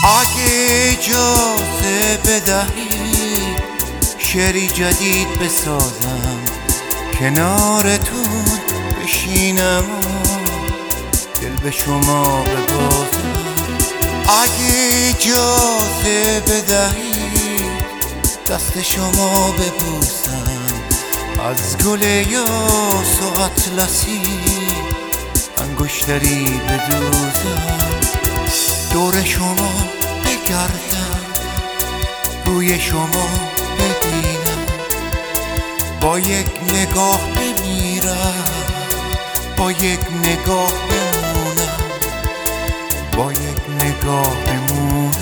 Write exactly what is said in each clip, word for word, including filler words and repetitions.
اگه اجازه بدهی شعری جدید بسازم، کنارتون بشینم و دل به شما ببازم. اگه اجازه بدهی دست شما ببوسم، از گل یاس و اطلسی انگشتری بدوزم، دور شما بگردم، روی شما ببینم، با یک نگاه بمیرم، با یک نگاه بمونم، با یک نگاه بمونم.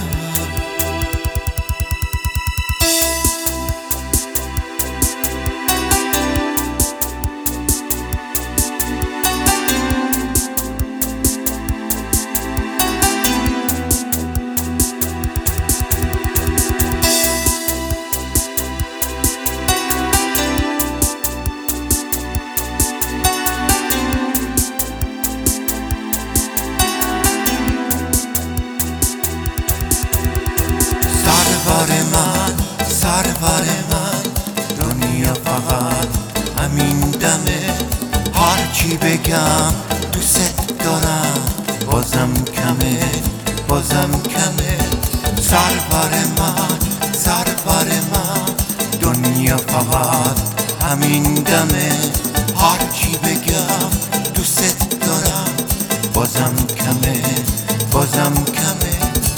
سرور من، سرور من، دنیا فقط همین دمه، هرچی بگم دوست دارم بازم کمه، بازم کمه. سرور من، سرور من، دنیا فقط همین دمه، هرچی بگم دوست دارم بازم کمه، بازم کمه.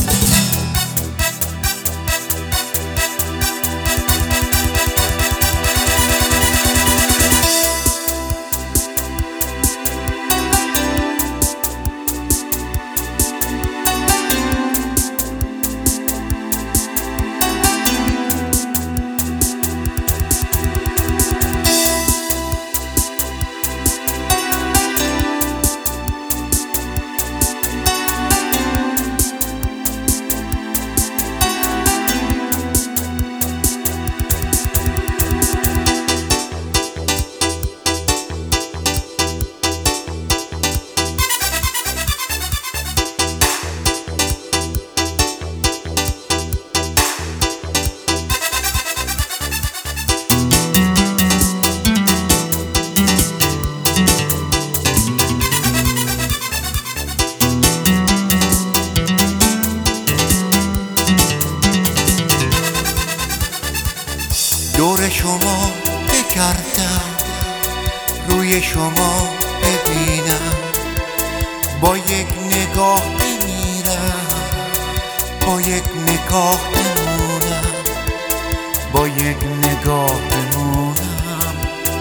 دور شما بگردم، روی شما ببینم، با یک نگاه بمیرم، با یک نگاه بمونم، با یک نگاه بمونم.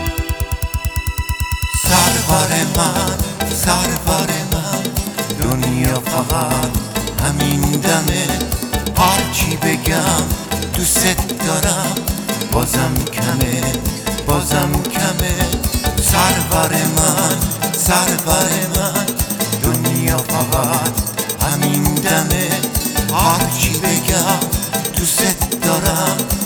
سرور من، سرور من، دنیا فقط همین دمه، هرچی بگم دوست دارم بازم کمه، بازم کمه. سرور من، سرور من، دنیا فقط همین دمه، هرچی بگم دوست دارم